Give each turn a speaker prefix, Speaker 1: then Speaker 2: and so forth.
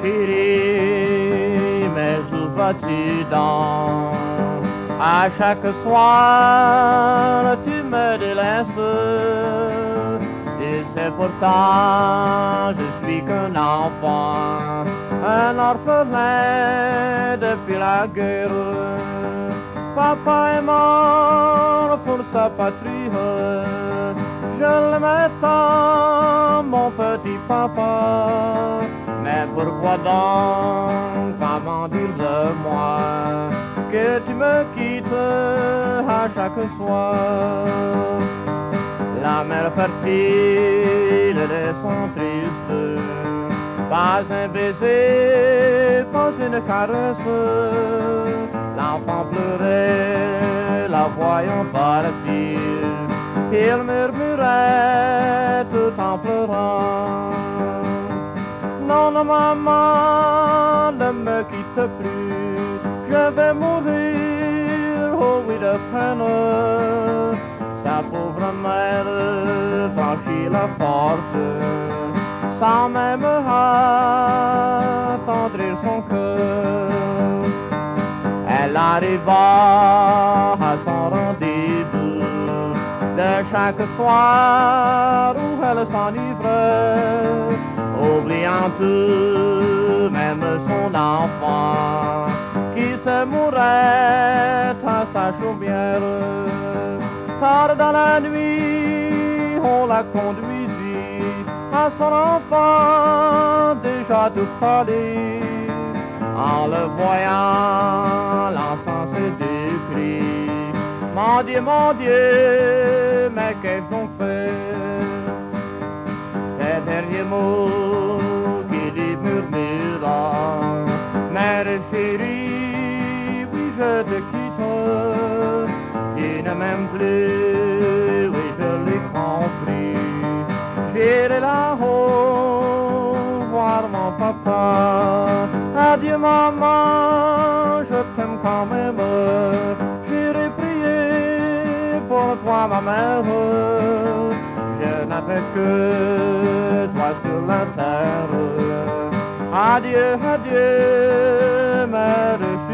Speaker 1: chérie, mais où vas-tu donc? À chaque soir, tu me délaisses. Et c'est pourtant, je suis qu'un enfant, un orphelin depuis la guerre. Papa est mort pour sa patrie. Je l'aimais tant, mon petit papa. Mais pourquoi donc, comment dire de moi, que tu me quittes à chaque soir? La mer fertile de son triste, pas un baiser, pas une caresse. L'enfant pleurait, la voyant partir. Il murmurait tout en pleurant: non, non, maman, ne me quitte plus, je vais mourir, oh oui, de peine. Sa pauvre mère franchit la porte, sans même attendrir son cœur. Elle arriva à son rendez-vous de chaque soir où elle s'enivrait, oubliant tout, même son enfant, qui se mourait à sa chaumière. Tard dans la nuit, on la conduisit à son enfant déjà tout pâli. En le voyant, l'enfant se décrit: mon Dieu, mais qu'est-ce qu'on fait? Ces derniers mots qu'il lui murmura: mère chérie, oui je te quitte. Il ne m'aime plus, oui je l'ai compris. J'irai là-haut voir mon papa. Adieu maman, je t'aime quand même. J'irai prier pour toi ma mère. Je n'avais que toi sur la terre. Adieu, adieu, mère.